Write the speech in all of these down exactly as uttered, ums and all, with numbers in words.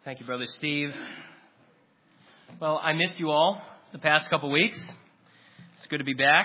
Thank you, Brother Steve. Well, I missed you all the past couple weeks. It's good to be back.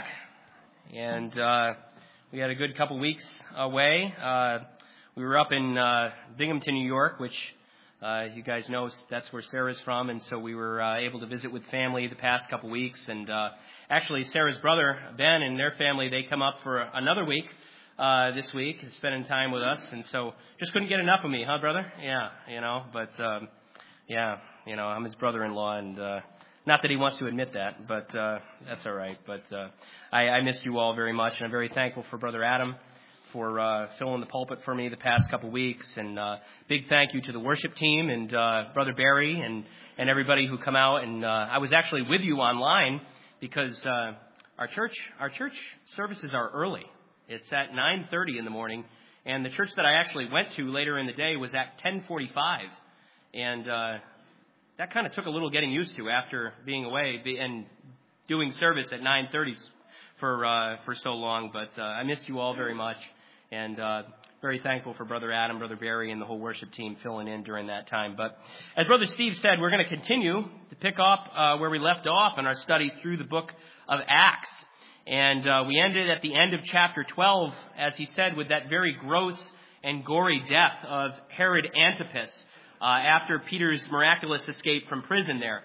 And uh, we had a good couple weeks away. Uh, we were up in uh, Binghamton, New York, which uh, you guys know that's where Sarah's from. And so we were uh, able to visit with family the past couple weeks. And uh, actually, Sarah's brother, Ben, and their family, they come up for another week uh, this week, spending time with us. And so just couldn't get enough of me, huh, brother? Yeah, you know, but um, yeah, you know, I'm his brother-in-law, and uh, not that he wants to admit that, but uh, that's all right. But uh, I, I missed you all very much, and I'm very thankful for Brother Adam for uh, filling the pulpit for me the past couple weeks. And uh, big thank you to the worship team and uh, Brother Barry and, and everybody who come out. And uh, I was actually with you online because uh, our church our church services are early. It's at nine thirty in the morning, and the church that I actually went to later in the day was at ten forty-five. And uh, that kind of took a little getting used to after being away and doing service at nine thirty for uh, for so long. But uh, I missed you all very much, and uh, very thankful for Brother Adam, Brother Barry, and the whole worship team filling in during that time. But as Brother Steve said, we're going to continue to pick up uh, where we left off in our study through the book of Acts. And uh, we ended at the end of chapter twelve, as he said, with that very gross and gory death of Herod Antipas uh, after Peter's miraculous escape from prison there.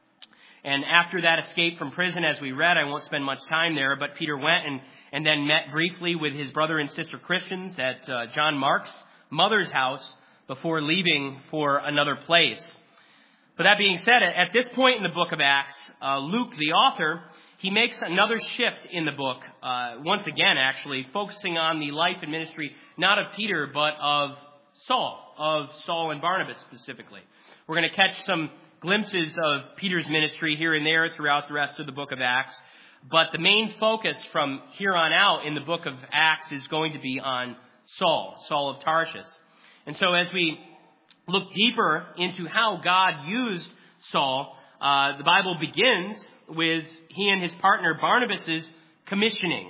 And after that escape from prison, as we read, I won't spend much time there, but Peter went and, and then met briefly with his brother and sister Christians at uh, John Mark's mother's house before leaving for another place. But that being said, at this point in the book of Acts, uh, Luke, the author, he makes another shift in the book, uh, once again, actually, focusing on the life and ministry, not of Peter, but of Saul, of Saul and Barnabas specifically. We're going to catch some glimpses of Peter's ministry here and there throughout the rest of the book of Acts. But the main focus from here on out in the book of Acts is going to be on Saul, Saul of Tarsus. And so as we look deeper into how God used Saul, uh, the Bible begins with he and his partner Barnabas's commissioning.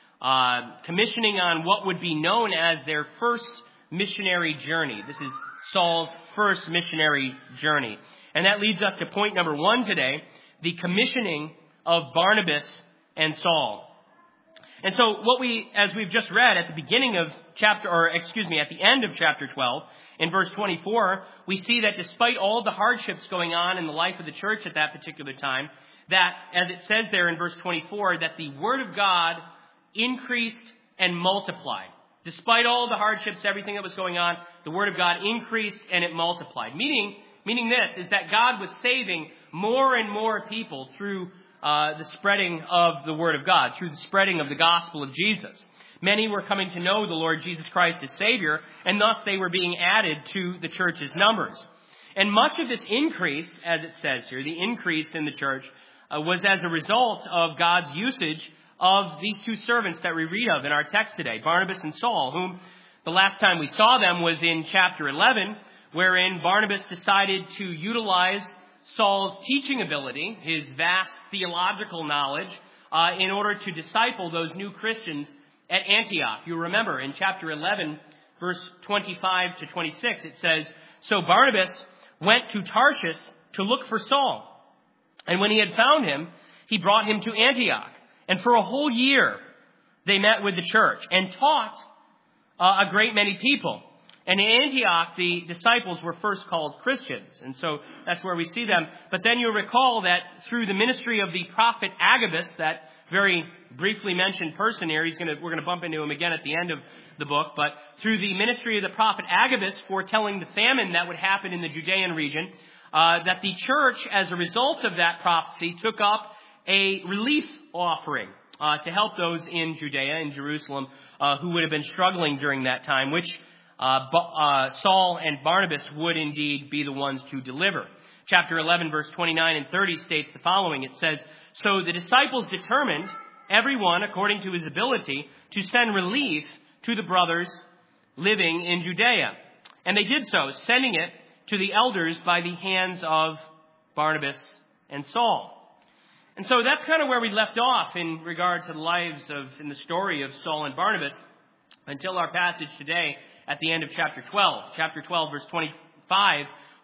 Uh, commissioning on what would be known as their first missionary journey. This is Saul's first missionary journey. And that leads us to point number one today, the commissioning of Barnabas and Saul. And so what we, as we've just read at the beginning of chapter, or excuse me, at the end of chapter twelve, in verse twenty-four, we see that despite all the hardships going on in the life of the church at that particular time, that, as it says there in verse twenty-four, that the word of God increased and multiplied. Despite all the hardships, everything that was going on, the word of God increased and it multiplied. Meaning, meaning this is that God was saving more and more people through uh, the spreading of the word of God, through the spreading of the gospel of Jesus. Many were coming to know the Lord Jesus Christ as Savior, and thus they were being added to the church's numbers. And much of this increase, as it says here, the increase in the church, uh, was as a result of God's usage of these two servants that we read of in our text today, Barnabas and Saul, whom the last time we saw them was in chapter eleven, wherein Barnabas decided to utilize Saul's teaching ability, his vast theological knowledge, uh, in order to disciple those new Christians at Antioch. You remember in chapter eleven, verse twenty-five to twenty-six, it says, "So Barnabas went to Tarshish to look for Saul. And when he had found him, he brought him to Antioch. And for a whole year, they met with the church and taught uh, a great many people. And in Antioch, the disciples were first called Christians." And so that's where we see them. But then you'll recall that through the ministry of the prophet Agabus, that very briefly mentioned person here, he's going to, we're going to bump into him again at the end of the book, but through the ministry of the prophet Agabus foretelling the famine that would happen in the Judean region, uh, that the church, as a result of that prophecy, took up a relief offering uh, to help those in Judea and Jerusalem uh, who would have been struggling during that time, which uh, uh, Saul and Barnabas would indeed be the ones to deliver. Chapter eleven, verse twenty-nine and thirty states the following. It says, "So the disciples determined, everyone according to his ability, to send relief to the brothers living in Judea. And they did so, sending it to the elders by the hands of Barnabas and Saul." And so that's kind of where we left off in regard to the lives of, in the story of Saul and Barnabas, until our passage today at the end of chapter twelve. Chapter twelve, verse twenty-five,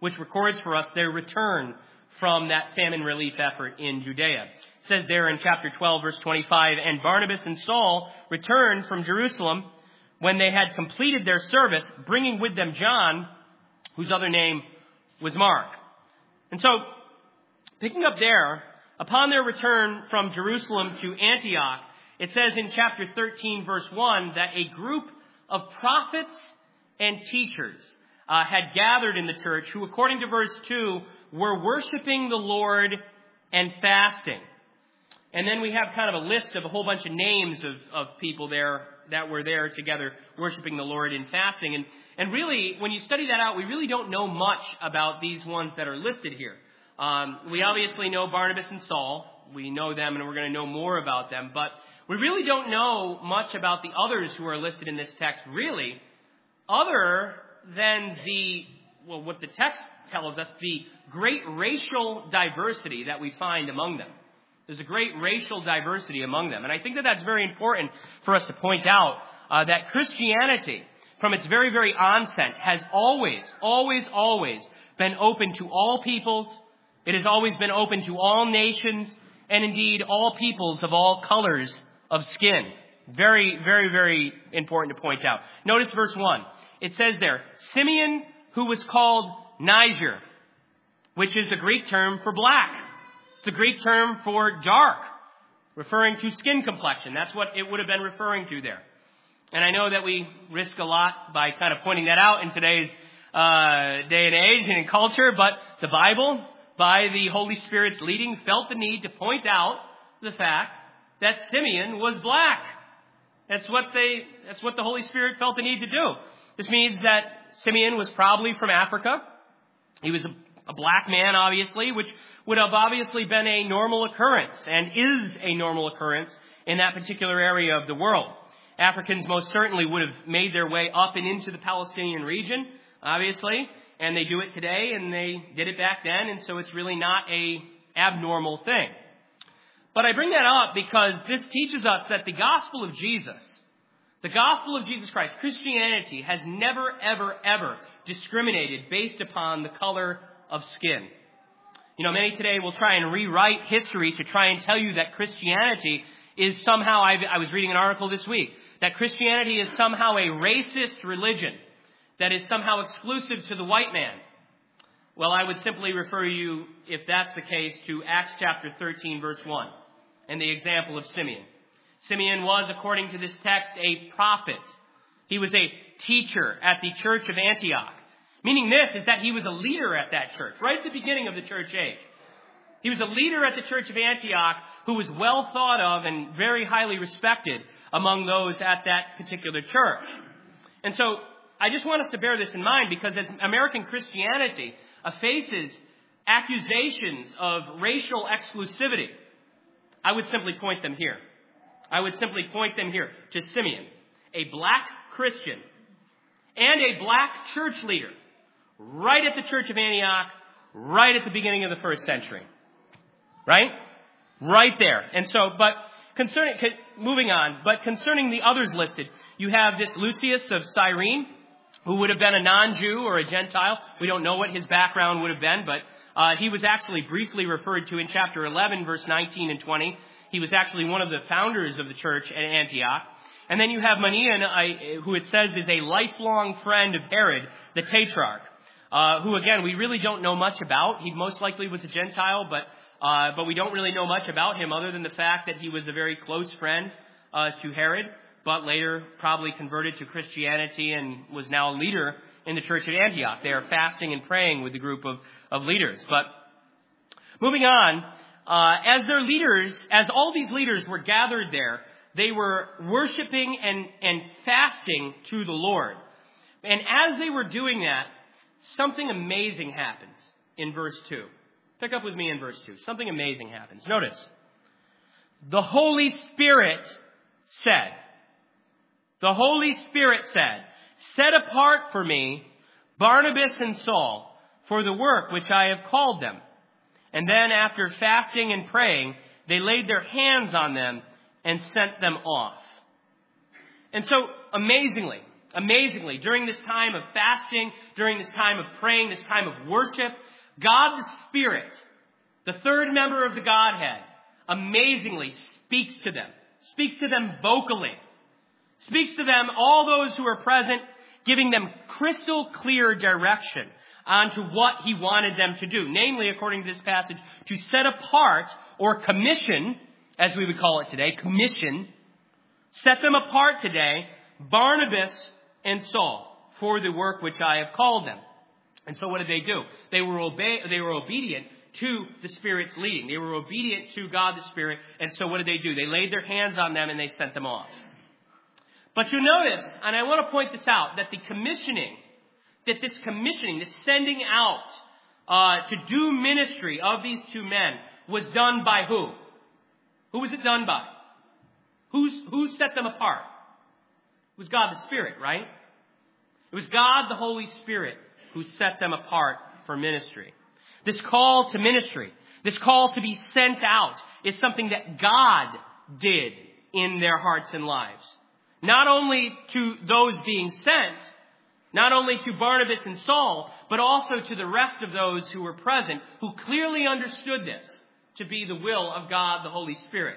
which records for us their return from that famine relief effort in Judea. It says there in chapter twelve, verse twenty-five, "And Barnabas and Saul returned from Jerusalem when they had completed their service, bringing with them John, whose other name was Mark." And so, picking up there, upon their return from Jerusalem to Antioch, it says in chapter thirteen, verse one, that a group of prophets and teachers uh, had gathered in the church who, according to verse two, were worshiping the Lord and fasting. And then we have kind of a list of a whole bunch of names of, of people there that were there together worshiping the Lord and fasting. And, and really, when you study that out, we really don't know much about these ones that are listed here. Um, we obviously know Barnabas and Saul. We know them, and we're going to know more about them. But we really don't know much about the others who are listed in this text, really, other than the, well, what the text tells us, the great racial diversity that we find among them. There's a great racial diversity among them. And I think that that's very important for us to point out uh, that Christianity, from its very, very onset, has always, always, always been open to all peoples. It has always been open to all nations, and indeed all peoples of all colors of skin. Very, very, very important to point out. Notice verse one. It says there, "Simeon, who was called Niger," which is the Greek term for black. It's the Greek term for dark, referring to skin complexion. That's what it would have been referring to there. And I know that we risk a lot by kind of pointing that out in today's uh, day and age and in culture, but the Bible, by the Holy Spirit's leading, felt the need to point out the fact that Simeon was black. That's what they, that's what the Holy Spirit felt the need to do. This means that Simeon was probably from Africa. He was a, a black man, obviously, which would have obviously been a normal occurrence and is a normal occurrence in that particular area of the world. Africans most certainly would have made their way up and into the Palestinian region, obviously, and they do it today, and they did it back then, and so it's really not a abnormal thing. But I bring that up because this teaches us that the gospel of Jesus, the gospel of Jesus Christ, Christianity, has never, ever, ever discriminated based upon the color of skin. You know, many today will try and rewrite history to try and tell you that Christianity is somehow, I've, I was reading an article this week, that Christianity is somehow a racist religion that is somehow exclusive to the white man. Well, I would simply refer you, if that's the case, to Acts chapter thirteen, verse one, and the example of Simeon. Simeon was, according to this text, a prophet. He was a teacher at the church of Antioch. Meaning this is that he was a leader at that church, right at the beginning of the church age. He was a leader at the church of Antioch who was well thought of and very highly respected among those at that particular church. And so I just want us to bear this in mind, because as American Christianity uh, faces accusations of racial exclusivity, I would simply point them here. I would simply point them here to Simeon, a black Christian and a black church leader, right at the church of Antioch, right at the beginning of the first century. Right? Right there. And so, but concerning, moving on, but concerning the others listed, you have this Lucius of Cyrene, who would have been a non-Jew or a Gentile. We don't know what his background would have been, but uh, he was actually briefly referred to in chapter eleven, verse nineteen and twenty. He was actually one of the founders of the church at Antioch. And then you have Manaen, who it says is a lifelong friend of Herod, the Tetrarch, uh, who, again, we really don't know much about. He most likely was a Gentile, but uh, but we don't really know much about him other than the fact that he was a very close friend uh, to Herod, but later probably converted to Christianity and was now a leader in the church at Antioch. They are fasting and praying with the group of, of leaders. But moving on, uh, as their leaders, as all these leaders were gathered there, they were worshiping and, and fasting to the Lord. And as they were doing that, something amazing happens in verse two. Pick up with me in verse two. Something amazing happens. Notice, the Holy Spirit said, the Holy Spirit said, "Set apart for me Barnabas and Saul for the work which I have called them." And then after fasting and praying, they laid their hands on them and sent them off. And so, amazingly, amazingly, during this time of fasting, during this time of praying, this time of worship, God the Spirit, the third member of the Godhead, amazingly speaks to them, speaks to them vocally, speaks to them, all those who are present, giving them crystal clear direction onto what he wanted them to do. Namely, according to this passage, to set apart or commission, as we would call it today, commission, set them apart today, Barnabas and Saul, for the work which I have called them. And so what did they do? They were obey, they were obedient to the Spirit's leading. They were obedient to God the Spirit. And so what did they do? They laid their hands on them and they sent them off. But you notice, and I want to point this out, that the commissioning, that this commissioning, this sending out uh, to do ministry of these two men was done by who? Who was it done by? Who's, who set them apart? It was God the Spirit, right? It was God the Holy Spirit who set them apart for ministry. This call to ministry, this call to be sent out, is something that God did in their hearts and lives. Not only to those being sent, not only to Barnabas and Saul, but also to the rest of those who were present, who clearly understood this to be the will of God the Holy Spirit.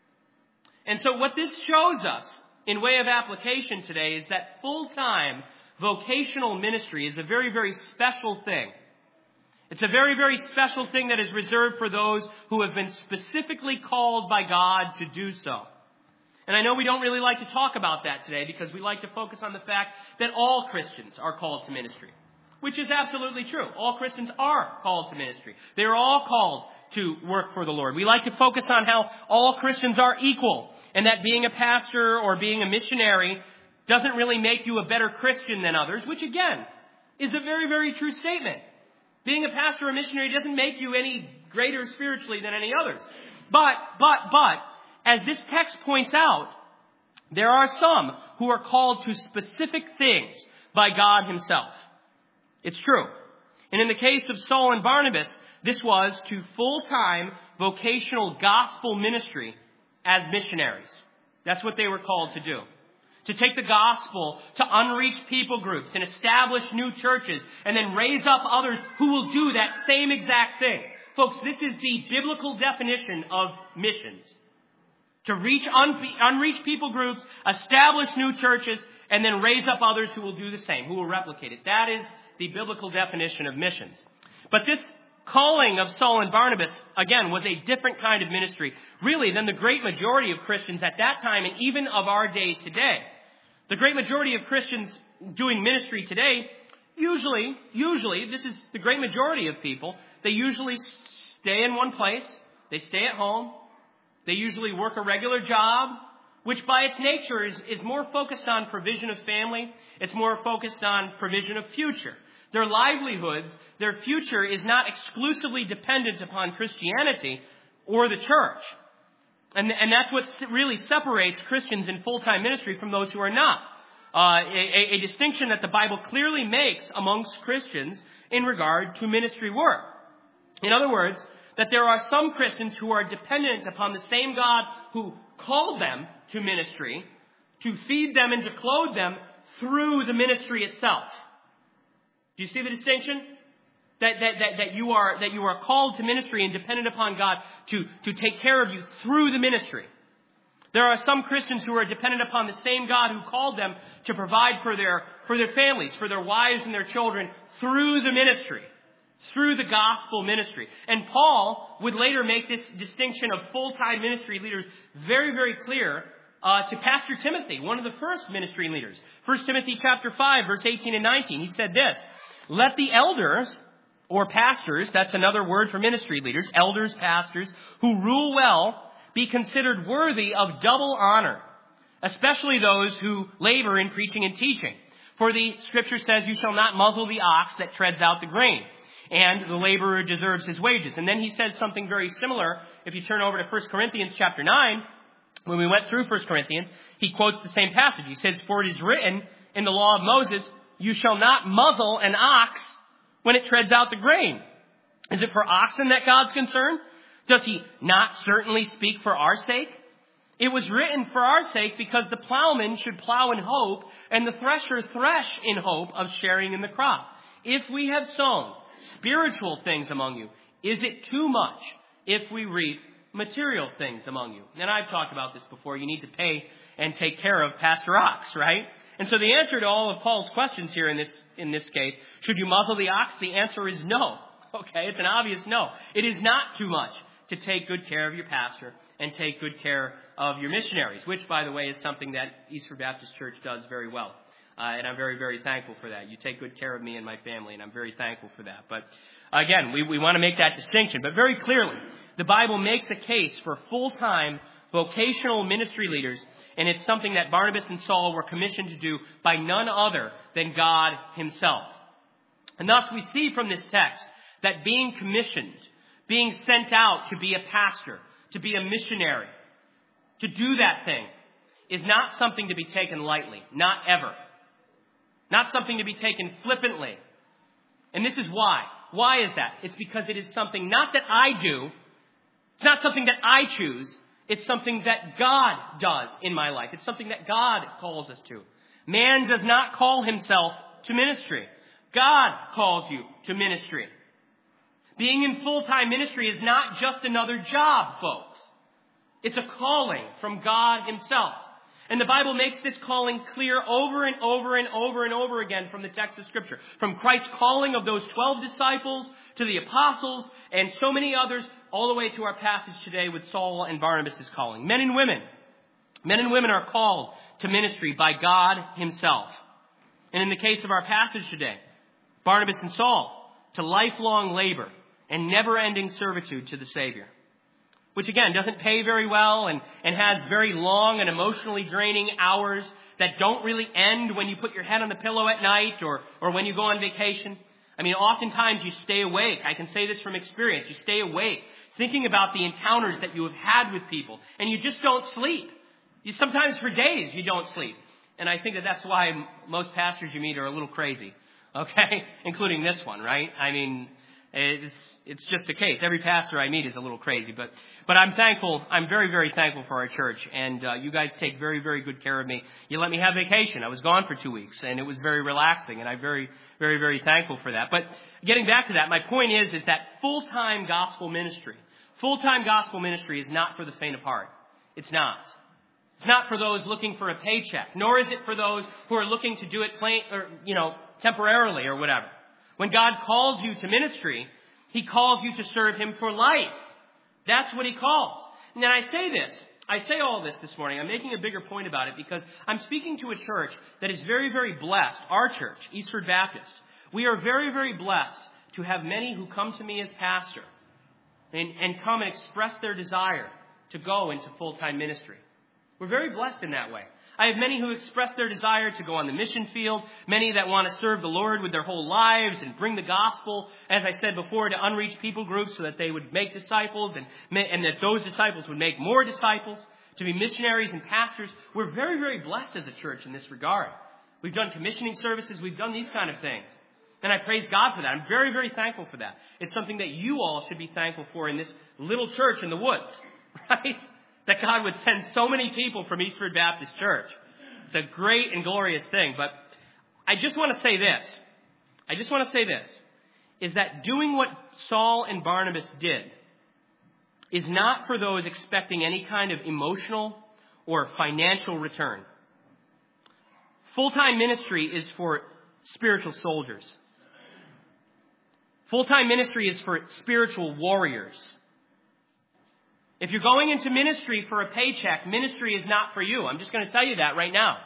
And so what this shows us in way of application today is that full-time vocational ministry is a very, very special thing. It's a very, very special thing that is reserved for those who have been specifically called by God to do so. And I know we don't really like to talk about that today because we like to focus on the fact that all Christians are called to ministry, which is absolutely true. All Christians are called to ministry. They are all called to work for the Lord. We like to focus on how all Christians are equal and that being a pastor or being a missionary doesn't really make you a better Christian than others, which again is a very, very true statement. Being a pastor or a missionary doesn't make you any greater spiritually than any others. But, but, but, as this text points out, there are some who are called to specific things by God himself. It's true. And in the case of Saul and Barnabas, this was to full-time vocational gospel ministry as missionaries. That's what they were called to do. To take the gospel to unreached people groups and establish new churches and then raise up others who will do that same exact thing. Folks, this is the biblical definition of missions. To reach un- unreached people groups, establish new churches, and then raise up others who will do the same, who will replicate it. That is the biblical definition of missions. But this calling of Saul and Barnabas, again, was a different kind of ministry, really, than the great majority of Christians at that time and even of our day today. The great majority of Christians doing ministry today, usually, usually, this is the great majority of people, they usually stay in one place, they stay at home, they usually work a regular job, which by its nature is, is more focused on provision of family. It's more focused on provision of future. Their livelihoods, their future is not exclusively dependent upon Christianity or the church. And, and that's what really separates Christians in full-time ministry from those who are not. Uh, a, a distinction that the Bible clearly makes amongst Christians in regard to ministry work. In other words, that there are some Christians who are dependent upon the same God who called them to ministry to feed them and to clothe them through the ministry itself. Do you see the distinction? That, that, that, that you are, that you are called to ministry and dependent upon God to, to take care of you through the ministry. There are some Christians who are dependent upon the same God who called them to provide for their, for their families, for their wives and their children through the ministry. Through the gospel ministry. And Paul would later make this distinction of full-time ministry leaders very, very clear uh, to Pastor Timothy, one of the first ministry leaders. First Timothy chapter five, verse eighteen and nineteen. He said this, "Let the elders," or pastors, that's another word for ministry leaders, elders, pastors, "who rule well, be considered worthy of double honor, especially those who labor in preaching and teaching. For the scripture says, you shall not muzzle the ox that treads out the grain, and the laborer deserves his wages." And then he says something very similar. If you turn over to First Corinthians chapter nine, when we went through First Corinthians, he quotes the same passage. He says, "For it is written in the law of Moses, you shall not muzzle an ox when it treads out the grain." Is it for oxen that God's concerned? Does he not certainly speak for our sake? It was written for our sake because the plowman should plow in hope and the thresher thresh in hope of sharing in the crop. If we have sown spiritual things among you, is it too much if we reap material things among you? And I've talked about this before. You need to pay and take care of Pastor Ox, right? And so the answer to all of Paul's questions here in this in this case, should you muzzle the ox? The answer is no. Okay, it's an obvious no. It is not too much to take good care of your pastor and take good care of your missionaries, which, by the way, is something that Eastford Baptist Church does very well. Uh, and I'm very, very thankful for that. You take good care of me and my family, and I'm very thankful for that. But again, we, we want to make that distinction. But very clearly, the Bible makes a case for full-time vocational ministry leaders, and it's something that Barnabas and Saul were commissioned to do by none other than God himself. And thus we see from this text that being commissioned, being sent out to be a pastor, to be a missionary, to do that thing, is not something to be taken lightly. Not ever. Not something to be taken flippantly. And this is why. Why is that? It's because it is something not that I do. It's not something that I choose. It's something that God does in my life. It's something that God calls us to. Man does not call himself to ministry. God calls you to ministry. Being in full-time ministry is not just another job, folks. It's a calling from God himself. And the Bible makes this calling clear over and over and over and over again from the text of Scripture. From Christ's calling of those twelve disciples to the apostles and so many others, all the way to our passage today with Saul and Barnabas' calling. Men and women. Men and women are called to ministry by God himself. And in the case of our passage today, Barnabas and Saul, to lifelong labor and never-ending servitude to the Savior. Which again doesn't pay very well and, and has very long and emotionally draining hours that don't really end when you put your head on the pillow at night or, or when you go on vacation. I mean, oftentimes you stay awake. I can say this from experience. You stay awake thinking about the encounters that you have had with people, and you just don't sleep. You, sometimes for days you don't sleep. And I think that that's why most pastors you meet are a little crazy, okay? Including this one, right? I mean, it's it's just a case. Every pastor I meet is a little crazy, but but I'm thankful. I'm very, very thankful for our church, and uh, you guys take very, very good care of me. You let me have vacation. I was gone for two weeks, and it was very relaxing, and I'm very, very, very thankful for that. But getting back to that, my point is, is that full-time gospel ministry, full-time gospel ministry is not for the faint of heart. It's not. It's not for those looking for a paycheck, nor is it for those who are looking to do it plain, or you know, temporarily or whatever. When God calls you to ministry, he calls you to serve him for life. That's what he calls. And then I say this. I say all this this morning. I'm making a bigger point about it because I'm speaking to a church that is very, very blessed. Our church, Eastford Baptist. We are very, very blessed to have many who come to me as pastor and, and come and express their desire to go into full-time ministry. We're very blessed in that way. I have many who express their desire to go on the mission field, many that want to serve the Lord with their whole lives and bring the gospel, as I said before, to unreached people groups so that they would make disciples and, and that those disciples would make more disciples, to be missionaries and pastors. We're very, very blessed as a church in this regard. We've done commissioning services. We've done these kind of things. And I praise God for that. I'm very, very thankful for that. It's something that you all should be thankful for in this little church in the woods, right? That God would send so many people from Eastford Baptist Church. It's a great and glorious thing. But I just want to say this. I just want to say this. Is that doing what Saul and Barnabas did is not for those expecting any kind of emotional or financial return. Full-time ministry is for spiritual soldiers. Full-time ministry is for spiritual warriors. If you're going into ministry for a paycheck, ministry is not for you. I'm just going to tell you that right now.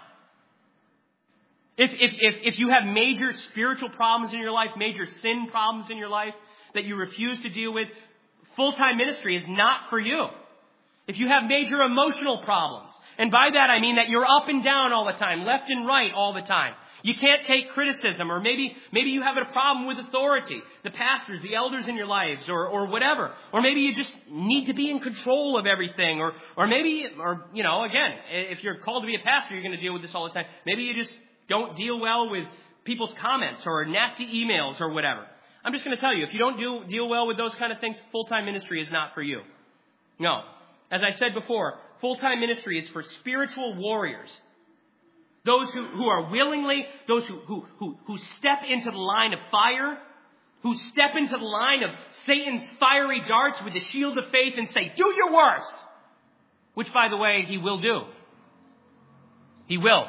If, if, if, if you have major spiritual problems in your life, major sin problems in your life that you refuse to deal with, full-time ministry is not for you. If you have major emotional problems, and by that I mean that you're up and down all the time, left and right all the time. You can't take criticism, or maybe maybe you have a problem with authority, the pastors, the elders in your lives, or or whatever. Or maybe you just need to be in control of everything, or or maybe, or you know, again, if you're called to be a pastor, you're going to deal with this all the time. Maybe you just don't deal well with people's comments or nasty emails or whatever. I'm just going to tell you, if you don't deal deal well with those kind of things, full-time ministry is not for you. No. As I said before, Full-time ministry is for spiritual warriors. Those who, who are willingly, those who, who, who, who step into the line of fire, who step into the line of Satan's fiery darts with the shield of faith and say, do your worst. Which, by the way, he will do. He will.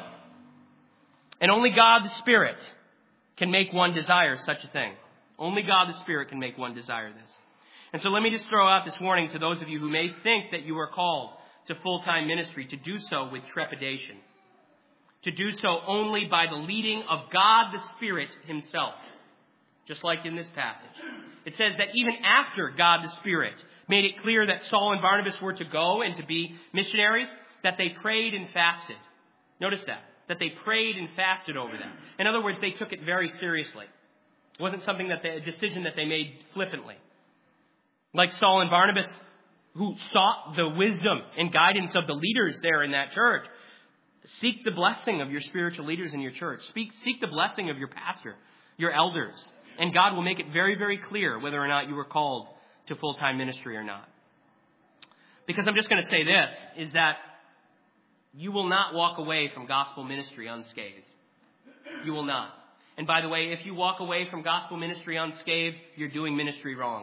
And only God the Spirit can make one desire such a thing. Only God the Spirit can make one desire this. And so let me just throw out this warning to those of you who may think that you are called to full-time ministry, to do so with trepidation. To do so only by the leading of God the Spirit himself. Just like in this passage. It says that even after God the Spirit made it clear that Saul and Barnabas were to go and to be missionaries, that they prayed and fasted. Notice that. That they prayed and fasted over that. In other words, they took it very seriously. It wasn't something that they, a decision that they made flippantly. Like Saul and Barnabas, who sought the wisdom and guidance of the leaders there in that church. Seek the blessing of your spiritual leaders in your church. Speak, seek the blessing of your pastor, your elders. And God will make it very, very clear whether or not you were called to full-time ministry or not. Because I'm just going to say this, is that you will not walk away from gospel ministry unscathed. You will not. And by the way, if you walk away from gospel ministry unscathed, you're doing ministry wrong.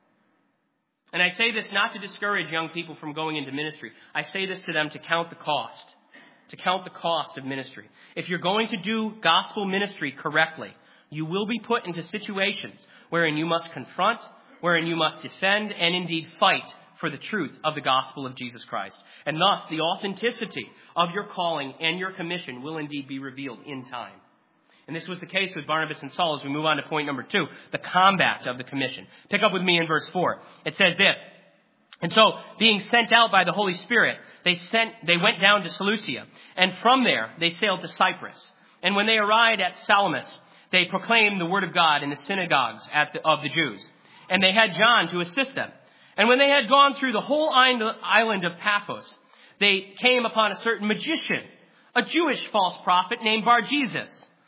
And I say this not to discourage young people from going into ministry. I say this to them to count the cost. To count the cost of ministry. If you're going to do gospel ministry correctly, you will be put into situations wherein you must confront, wherein you must defend, and indeed fight for the truth of the gospel of Jesus Christ. And thus, the authenticity of your calling and your commission will indeed be revealed in time. And this was the case with Barnabas and Saul as we move on to point number two, the combat of the commission. Pick up with me in verse four. It says this, and so, being sent out by the Holy Spirit, they sent, they went down to Seleucia, and from there they sailed to Cyprus. And when they arrived at Salamis, they proclaimed the word of God in the synagogues at the, of the Jews. And they had John to assist them. And when they had gone through the whole island of Paphos, they came upon a certain magician, a Jewish false prophet named Bar-Jesus.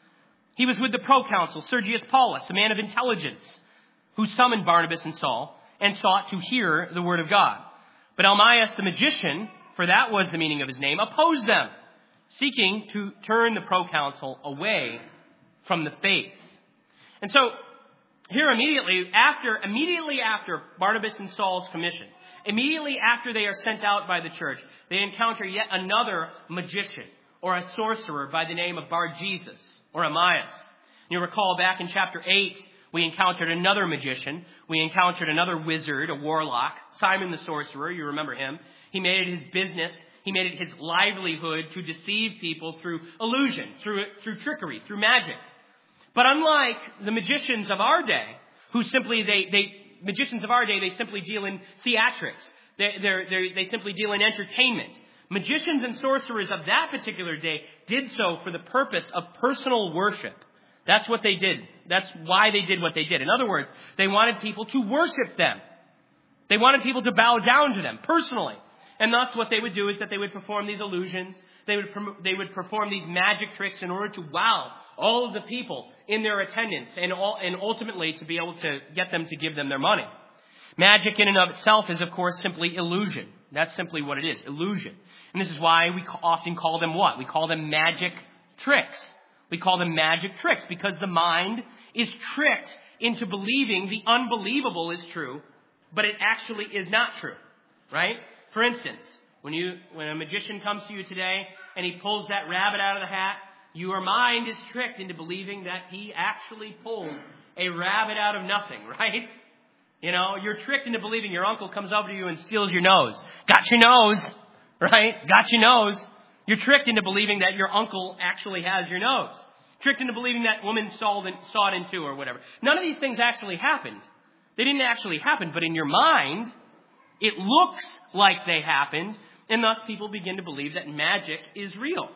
He was with the proconsul Sergius Paulus, a man of intelligence, who summoned Barnabas and Saul and sought to hear the word of God. But Almaeus the magician, for that was the meaning of his name, opposed them, seeking to turn the proconsul away from the faith. And so, here immediately after, immediately after Barnabas and Saul's commission, immediately after they are sent out by the church, they encounter yet another magician or a sorcerer by the name of Bar-Jesus or Ammias. You recall back in chapter eight, we encountered another magician. We encountered another wizard, a warlock, Simon the sorcerer. You remember him. He made it his business. He made it his livelihood to deceive people through illusion, through, through trickery, through magic. But unlike the magicians of our day, who simply, they, they magicians of our day, they simply deal in theatrics. They, they're, they're, they simply deal in entertainment. Magicians and sorcerers of that particular day did so for the purpose of personal worship. That's what they did. That's why they did what they did. In other words, they wanted people to worship them. They wanted people to bow down to them personally. And thus what they would do is that they would perform these illusions. They would, they would perform these magic tricks in order to wow all of the people in their attendance and, all, and ultimately to be able to get them to give them their money. Magic in and of itself is, of course, simply illusion. That's simply what it is, illusion. And this is why we often call them what? We call them magic tricks. We call them magic tricks because the mind is tricked into believing the unbelievable is true, but it actually is not true, right? For instance, when you when a magician comes to you today and he pulls that rabbit out of the hat, your mind is tricked into believing that he actually pulled a rabbit out of nothing, right? You know, you're tricked into believing your uncle comes over to you and steals your nose. Got your nose, right? Got your nose. You're tricked into believing that your uncle actually has your nose. Tricked into believing that woman saw it, saw it in two or whatever. None of these things actually happened. They didn't actually happen, but in your mind, it looks like they happened, and thus people begin to believe that magic is real.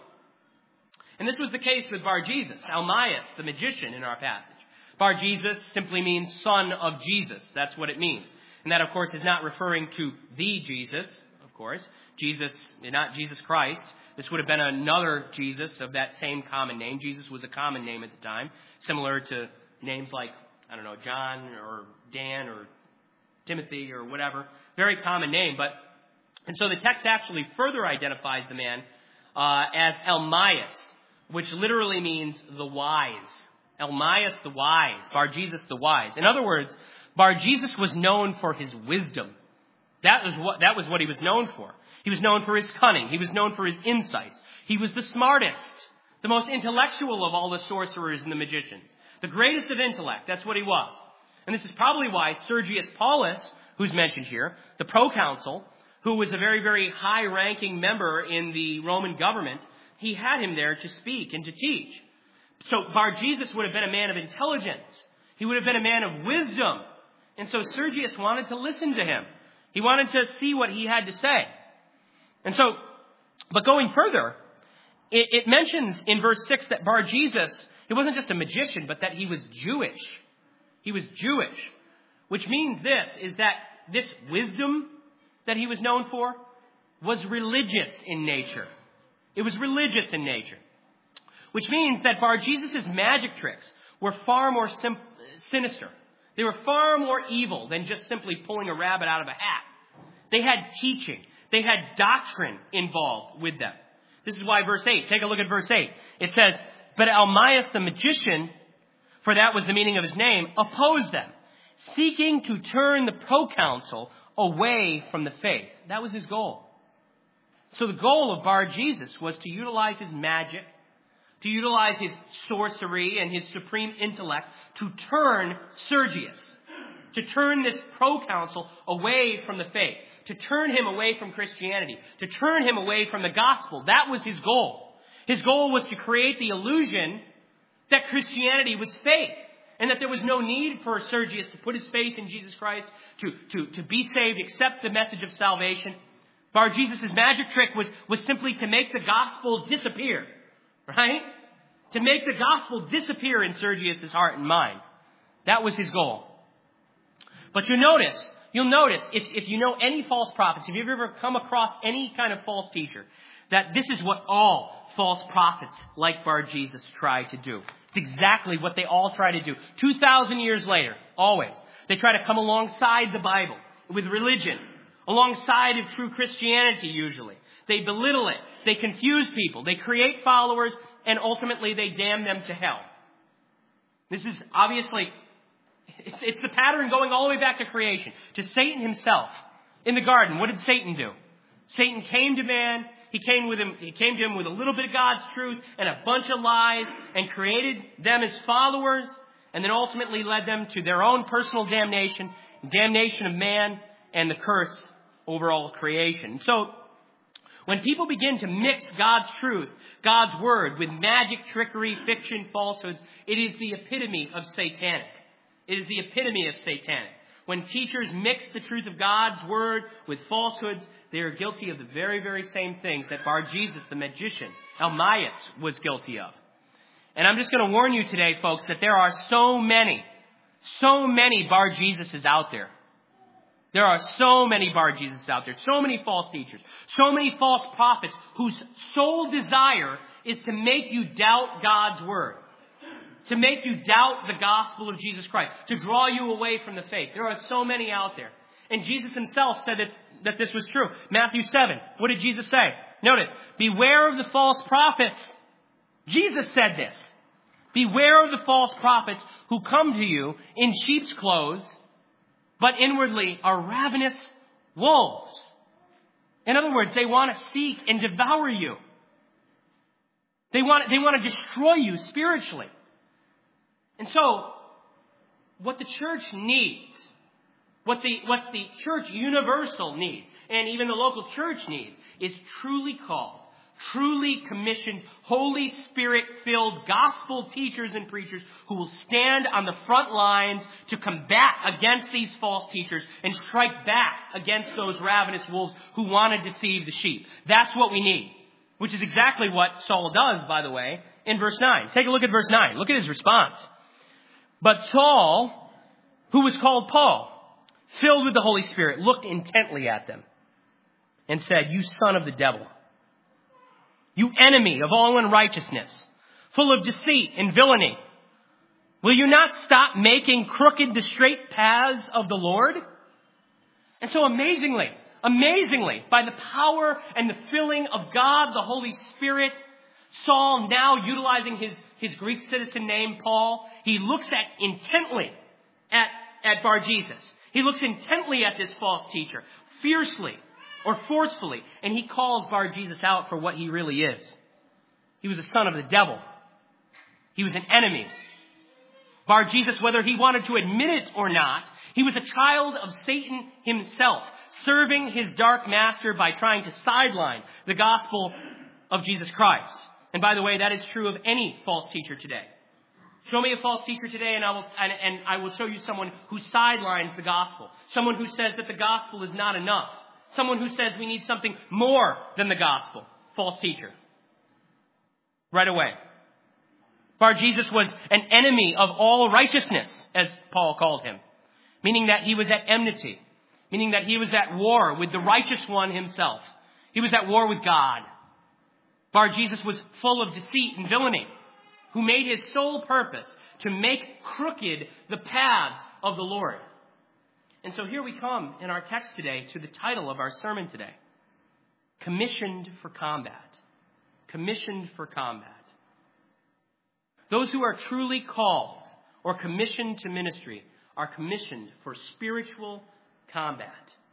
And this was the case with Bar-Jesus, Almaeus, the magician in our passage. Bar-Jesus simply means son of Jesus. That's what it means. And that, of course, is not referring to the Jesus, of course. Jesus, not Jesus Christ. This would have been another Jesus of that same common name. Jesus was a common name at the time, similar to names like, I don't know, John or Dan or Timothy or whatever. Very common name, but And so the text actually further identifies the man uh, as Elmias, which literally means the wise. Elmias the wise, Bar-Jesus the wise. In other words, Bar-Jesus was known for his wisdom. That was what, that was what he was known for. He was known for his cunning. He was known for his insights. He was the smartest, the most intellectual of all the sorcerers and the magicians. The greatest of intellect. That's what he was. And this is probably why Sergius Paulus, who's mentioned here, the proconsul, who was a very, very high-ranking member in the Roman government, he had him there to speak and to teach. So Bar-Jesus would have been a man of intelligence. He would have been a man of wisdom. And so Sergius wanted to listen to him. He wanted to see what he had to say. And so, but going further, it, it mentions in verse six that Bar-Jesus, he wasn't just a magician, but that he was Jewish. He was Jewish, which means this, is that this wisdom that he was known for was religious in nature. It was religious in nature, which means that Bar-Jesus' magic tricks were far more sim- sinister. They were far more evil than just simply pulling a rabbit out of a hat. They had teaching. They had doctrine involved with them. This is why verse eight, take a look at verse eight. It says, but Elmias the magician, for that was the meaning of his name, opposed them, seeking to turn the proconsul away from the faith. That was his goal. So the goal of Bar-Jesus was to utilize his magic, to utilize his sorcery and his supreme intellect to turn Sergius, to turn this proconsul away from the faith, to turn him away from Christianity, to turn him away from the gospel. That was his goal. His goal was to create the illusion that Christianity was fake and that there was no need for Sergius to put his faith in Jesus Christ, to, to, to be saved, accept the message of salvation. Bar-Jesus' magic trick was, was simply to make the gospel disappear. Right? To make the gospel disappear in Sergius' heart and mind. That was his goal. But you'll notice, you'll notice, if, if you know any false prophets, if you've ever come across any kind of false teacher, that this is what all false prophets like Bar-Jesus try to do. It's exactly what they all try to do. two thousand years later, always. They try to come alongside the Bible with religion, alongside of true Christianity usually. They belittle it. They confuse people. They create followers, and ultimately they damn them to hell. This is obviously, it's, it's the pattern going all the way back to creation, to Satan himself. In the garden, what did Satan do? Satan came to man. He came with him. He came to him with a little bit of God's truth and a bunch of lies, and created them as followers, and then ultimately led them to their own personal damnation, damnation of man, and the curse over all creation. So, when people begin to mix God's truth, God's word, with magic, trickery, fiction, falsehoods, it is the epitome of satanic. It is the epitome of satanic. When teachers mix the truth of God's word with falsehoods, they are guilty of the very, very same things that Bar-Jesus, the magician, Elmias, was guilty of. And I'm just going to warn you today, folks, that there are so many, so many Bar-Jesuses out there. There are so many Bar-Jesus out there, so many false teachers, so many false prophets whose sole desire is to make you doubt God's word, to make you doubt the gospel of Jesus Christ, to draw you away from the faith. There are so many out there. And Jesus himself said that, that this was true. Matthew seven, what did Jesus say? Notice, beware of the false prophets. Jesus said this. Beware of the false prophets who come to you in sheep's clothes, but inwardly are ravenous wolves. In other words, they want to seek and devour you. They want, they want to destroy you spiritually. And so, what the church needs, what the, what the church universal needs, and even the local church needs, is truly called, truly commissioned, Holy Spirit-filled gospel teachers and preachers who will stand on the front lines to combat against these false teachers and strike back against those ravenous wolves who want to deceive the sheep. That's what we need, which is exactly what Saul does, by the way, in verse nine. Take a look at verse nine. Look at his response. But Saul, who was called Paul, filled with the Holy Spirit, looked intently at them and said, "You son of the devil, you enemy of all unrighteousness, full of deceit and villainy, will you not stop making crooked the straight paths of the Lord?" And so amazingly, amazingly, by the power and the filling of God, the Holy Spirit, Saul, now utilizing his, his Greek citizen name, Paul, he looks at intently at, at Bar-Jesus. He looks intently at this false teacher, fiercely or forcefully, and he calls Bar-Jesus out for what he really is. He was a son of the devil. He was an enemy. Bar-Jesus, whether he wanted to admit it or not, he was a child of Satan himself, serving his dark master by trying to sideline the gospel of Jesus Christ. And by the way, that is true of any false teacher today. Show me a false teacher today, and I will and, and I will show you someone who sidelines the gospel. Someone who says that the gospel is not enough. Someone who says we need something more than the gospel. False teacher. Right away. Bar-Jesus was an enemy of all righteousness, as Paul called him. Meaning that he was at enmity. Meaning that he was at war with the righteous one himself. He was at war with God. Bar-Jesus was full of deceit and villainy, who made his sole purpose to make crooked the paths of the Lord. And so here we come in our text today to the title of our sermon today. Commissioned for combat. Commissioned for combat. Those who are truly called or commissioned to ministry are commissioned for spiritual combat.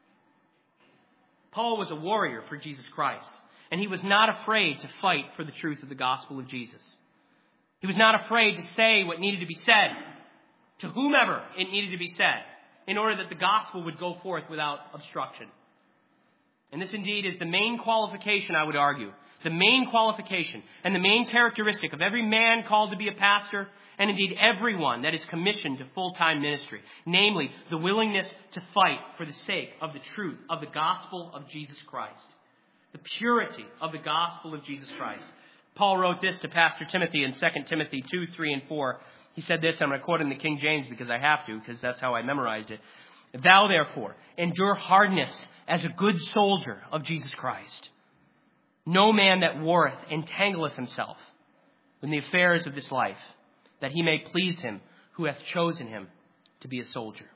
Paul was a warrior for Jesus Christ, and he was not afraid to fight for the truth of the gospel of Jesus. He was not afraid to say what needed to be said to whomever it needed to be said in order that the gospel would go forth without obstruction. And this indeed is the main qualification, I would argue, the main qualification and the main characteristic of every man called to be a pastor, and indeed everyone that is commissioned to full-time ministry, namely the willingness to fight for the sake of the truth of the gospel of Jesus Christ, the purity of the gospel of Jesus Christ. Paul wrote this to Pastor Timothy in Second Timothy two, three, and four. He said this, I'm going to quote in the King James because I have to, because that's how I memorized it. Thou therefore endure hardness as a good soldier of Jesus Christ. No man that warreth entangleth himself in the affairs of this life, that he may please him who hath chosen him to be a soldier.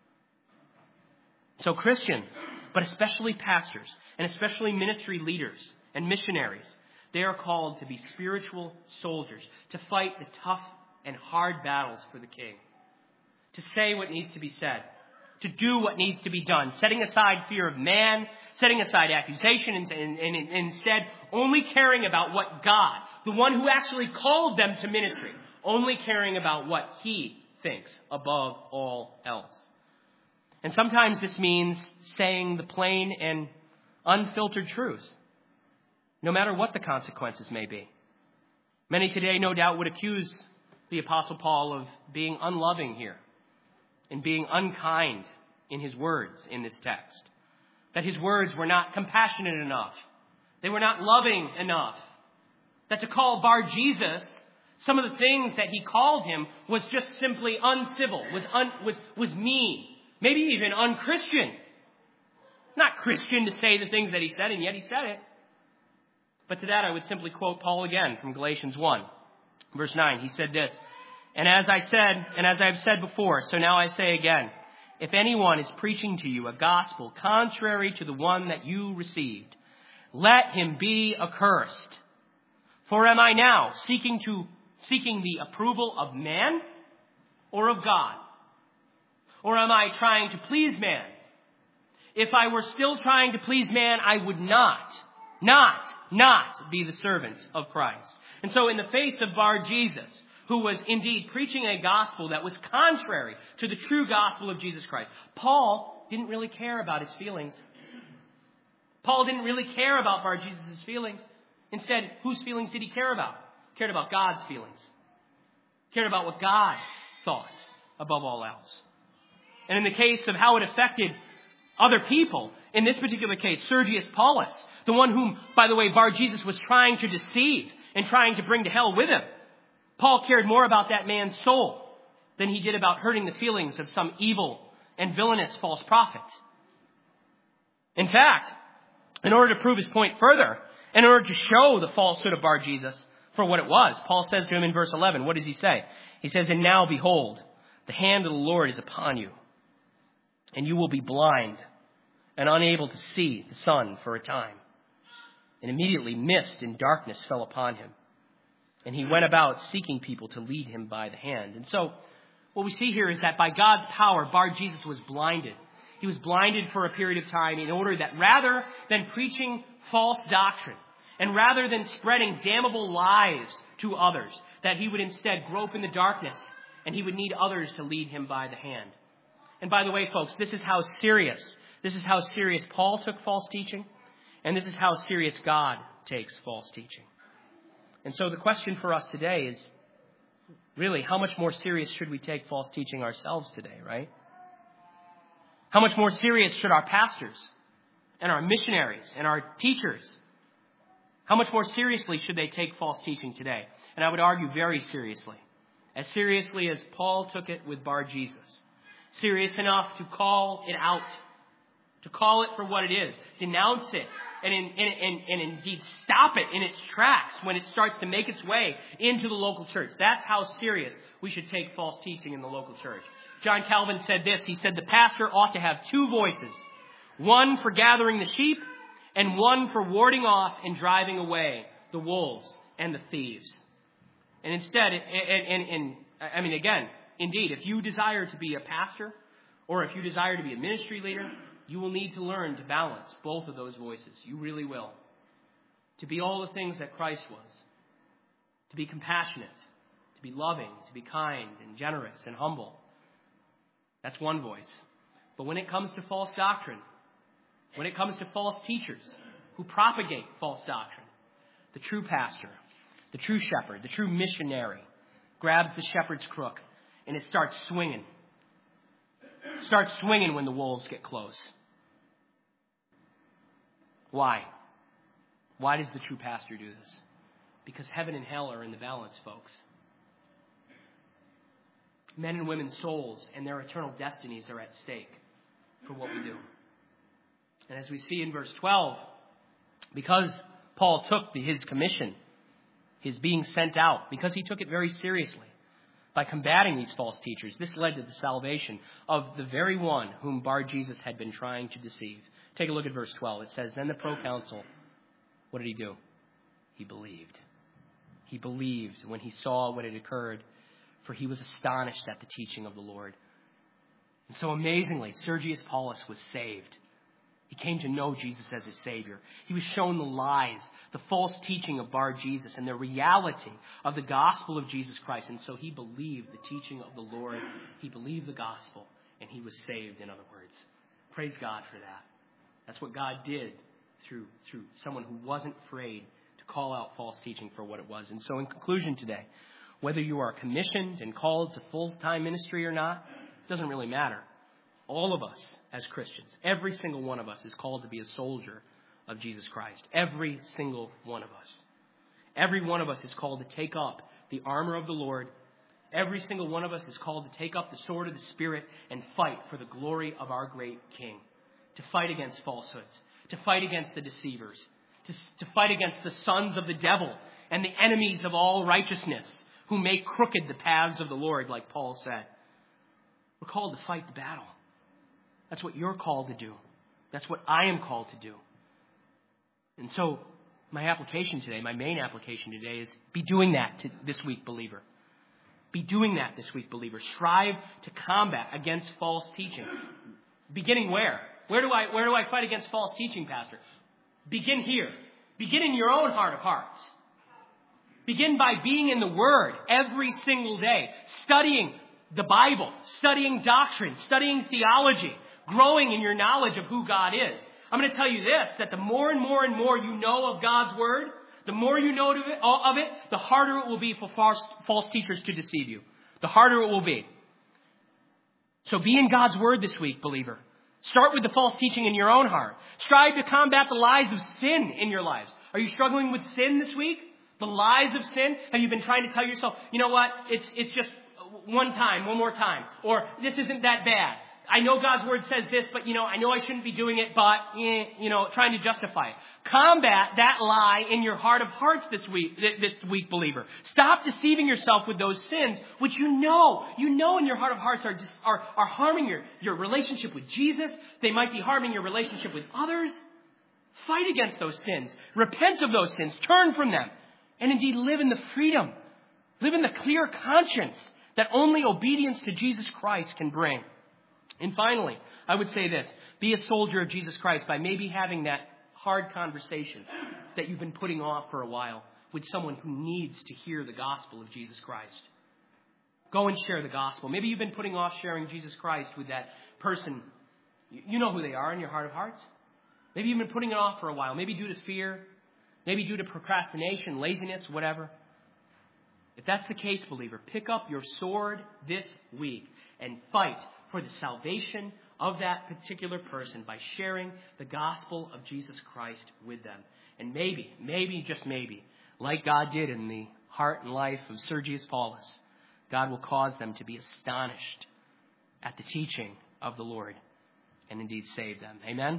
So Christians, but especially pastors, and especially ministry leaders and missionaries, they are called to be spiritual soldiers, to fight the tough and hard battles for the King, to say what needs to be said, to do what needs to be done, setting aside fear of man, setting aside accusation, and, and, and, and instead only caring about what God, the one who actually called them to ministry, only caring about what he thinks above all else. And sometimes this means saying the plain and unfiltered truth, no matter what the consequences may be. Many today, no doubt, would accuse the Apostle Paul of being unloving here and being unkind in his words in this text. That his words were not compassionate enough. They were not loving enough. That to call Bar-Jesus, some of the things that he called him was just simply uncivil, was un, was was mean, maybe even unchristian. Not Christian to say the things that he said, and yet he said it. But to that I would simply quote Paul again from Galatians one, verse nine. He said this, And as I said, and as I have said before, so now I say again, if anyone is preaching to you a gospel contrary to the one that you received, let him be accursed. For am I now seeking to seeking the approval of man or of God? Or am I trying to please man? If I were still trying to please man, I would not, not, not be the servant of Christ. And so in the face of Bar-Jesus, who was indeed preaching a gospel that was contrary to the true gospel of Jesus Christ, Paul didn't really care about his feelings. Paul didn't really care about Bar-Jesus' feelings. Instead, whose feelings did he care about? He cared about God's feelings. He cared about what God thought above all else. And in the case of how it affected other people, in this particular case, Sergius Paulus, the one whom, by the way, Bar-Jesus was trying to deceive and trying to bring to hell with him, Paul cared more about that man's soul than he did about hurting the feelings of some evil and villainous false prophet. In fact, in order to prove his point further, in order to show the falsehood of Bar-Jesus for what it was, Paul says to him in verse eleven, what does he say? He says, And now behold, the hand of the Lord is upon you, and you will be blind, and unable to see the sun for a time. And immediately mist and darkness fell upon him. And he went about seeking people to lead him by the hand. And so what we see here is that by God's power, Bar-Jesus was blinded. He was blinded for a period of time in order that rather than preaching false doctrine and rather than spreading damnable lies to others, that he would instead grope in the darkness and he would need others to lead him by the hand. And by the way, folks, this is how serious, this is how serious Paul took false teaching, and this is how serious God takes false teaching. And so the question for us today is, really, how much more serious should we take false teaching ourselves today, right? How much more serious should our pastors and our missionaries and our teachers, how much more seriously should they take false teaching today? And I would argue very seriously. As seriously as Paul took it with Bar-Jesus. Serious enough to call it out. To call it for what it is. Denounce it. And, in, and, and, and indeed stop it in its tracks when it starts to make its way into the local church. That's how serious we should take false teaching in the local church. John Calvin said this. He said the pastor ought to have two voices. One for gathering the sheep and one for warding off and driving away the wolves and the thieves. And instead, and, and, and I mean, again, indeed, if you desire to be a pastor or if you desire to be a ministry leader, you will need to learn to balance both of those voices. You really will. To be all the things that Christ was. To be compassionate, to be loving, to be kind and generous and humble. That's one voice. But when it comes to false doctrine, when it comes to false teachers who propagate false doctrine, the true pastor, the true shepherd, the true missionary grabs the shepherd's crook and it starts swinging. Starts swinging when the wolves get close. Why? Why does the true pastor do this? Because heaven and hell are in the balance, folks. Men and women's souls and their eternal destinies are at stake for what we do. And as we see in verse twelve, because Paul took the, his commission, his being sent out, because he took it very seriously, by combating these false teachers, this led to the salvation of the very one whom Bar-Jesus had been trying to deceive. Take a look at verse twelve. It says, then the proconsul, what did he do? He believed. He believed when he saw what had occurred, for he was astonished at the teaching of the Lord. And so amazingly, Sergius Paulus was saved. He came to know Jesus as his Savior. He was shown the lies, the false teaching of Bar-Jesus, and the reality of the gospel of Jesus Christ. And so he believed the teaching of the Lord. He believed the gospel, and he was saved, in other words. Praise God for that. That's what God did through, through someone who wasn't afraid to call out false teaching for what it was. And so in conclusion today, whether you are commissioned and called to full-time ministry or not, it doesn't really matter. All of us as Christians, every single one of us is called to be a soldier of Jesus Christ. Every single one of us. Every one of us is called to take up the armor of the Lord. Every single one of us is called to take up the sword of the Spirit and fight for the glory of our great King. To fight against falsehoods. To fight against the deceivers. To, to fight against the sons of the devil and the enemies of all righteousness who make crooked the paths of the Lord, like Paul said. We're called to fight the battle. That's what you're called to do. That's what I am called to do. And so my application today, my main application today is be doing that to this week, believer. Be doing that this week, believer. Strive to combat against false teaching. Beginning where? Where do I, where do I fight against false teaching, Pastor? Begin here. Begin in your own heart of hearts. Begin by being in the Word every single day. Studying the Bible. Studying doctrine. Studying theology. Growing in your knowledge of who God is. I'm going to tell you this, that the more and more and more you know of God's Word, the more you know of it, of it the harder it will be for false, false teachers to deceive you. The harder it will be. So be in God's Word this week, believer. Start with the false teaching in your own heart. Strive to combat the lies of sin in your lives. Are you struggling with sin this week? The lies of sin? Have you been trying to tell yourself, you know what, it's, it's just one time, one more time. Or this isn't that bad. I know God's word says this, but, you know, I know I shouldn't be doing it, but, eh, you know, trying to justify it. Combat that lie in your heart of hearts this week, this week, believer. Stop deceiving yourself with those sins, which you know, you know in your heart of hearts are, are, are harming your, your relationship with Jesus. They might be harming your relationship with others. Fight against those sins. Repent of those sins. Turn from them. And indeed live in the freedom. Live in the clear conscience that only obedience to Jesus Christ can bring. And finally, I would say this. Be a soldier of Jesus Christ by maybe having that hard conversation that you've been putting off for a while with someone who needs to hear the gospel of Jesus Christ. Go and share the gospel. Maybe you've been putting off sharing Jesus Christ with that person. You know who they are in your heart of hearts. Maybe you've been putting it off for a while. Maybe due to fear. Maybe due to procrastination, laziness, whatever. If that's the case, believer, pick up your sword this week and fight for the salvation of that particular person by sharing the gospel of Jesus Christ with them. And maybe, maybe, just maybe, like God did in the heart and life of Sergius Paulus, God will cause them to be astonished at the teaching of the Lord and indeed save them. Amen?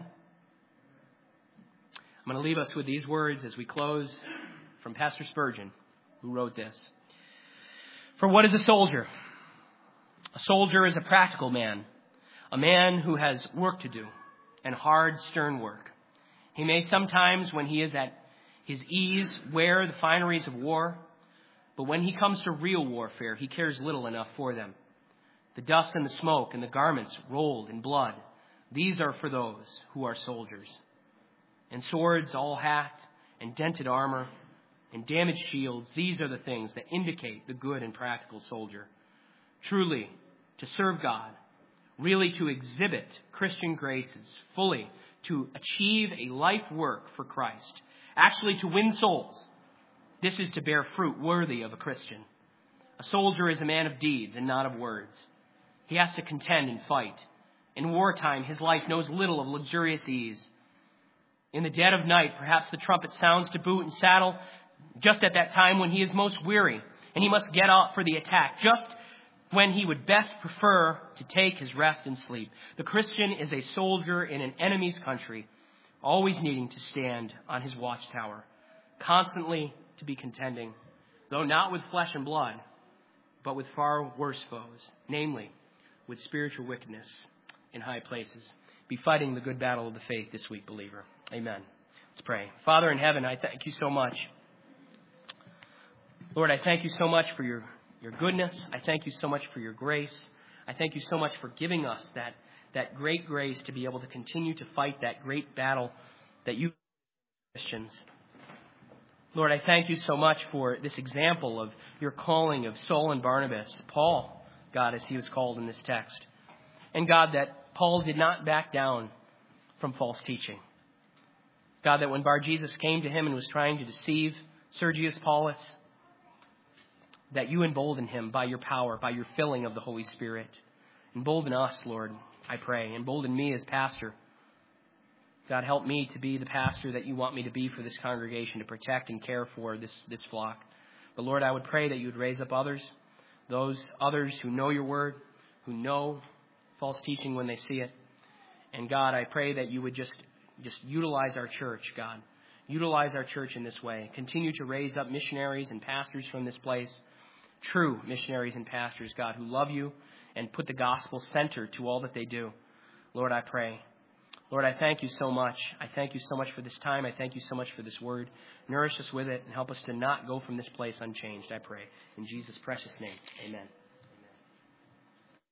I'm going to leave us with these words as we close from Pastor Spurgeon, who wrote this. For what is a soldier? A soldier is a practical man, a man who has work to do and hard, stern work. He may sometimes, when he is at his ease, wear the fineries of war, but when he comes to real warfare, he cares little enough for them. The dust and the smoke and the garments rolled in blood, these are for those who are soldiers. And swords all hacked and dented armor and damaged shields, these are the things that indicate the good and practical soldier. Truly, to serve God, really to exhibit Christian graces, fully to achieve a life work for Christ, actually to win souls, this is to bear fruit worthy of a Christian. A soldier is a man of deeds and not of words. He has to contend and fight. In wartime, his life knows little of luxurious ease. In the dead of night, perhaps the trumpet sounds to boot and saddle just at that time when he is most weary and he must get up for the attack, just when he would best prefer to take his rest and sleep. The Christian is a soldier in an enemy's country, always needing to stand on his watchtower, constantly to be contending, though not with flesh and blood, but with far worse foes, namely with spiritual wickedness in high places. Be fighting the good battle of the faith this week, believer. Amen. Let's pray. Father in heaven, I thank you so much. Lord, I thank you so much for your, your goodness. I thank you so much for your grace. I thank you so much for giving us that, that great grace to be able to continue to fight that great battle that you Christians. Lord, I thank you so much for this example of your calling of Saul and Barnabas, Paul, God, as he was called in this text. And God, that Paul did not back down from false teaching. God, that when Bar-Jesus came to him and was trying to deceive Sergius Paulus, that you embolden him by your power, by your filling of the Holy Spirit. Embolden us, Lord, I pray. Embolden me as pastor. God, help me to be the pastor that you want me to be for this congregation, to protect and care for this, this flock. But Lord, I would pray that you would raise up others, those others who know your word, who know false teaching when they see it. And God, I pray that you would just Just utilize our church, God. Utilize our church in this way. Continue to raise up missionaries and pastors from this place. True missionaries and pastors, God, who love you and put the gospel center to all that they do. Lord, I pray. Lord, I thank you so much. I thank you so much for this time. I thank you so much for this word. Nourish us with it and help us to not go from this place unchanged, I pray. In Jesus' precious name, amen.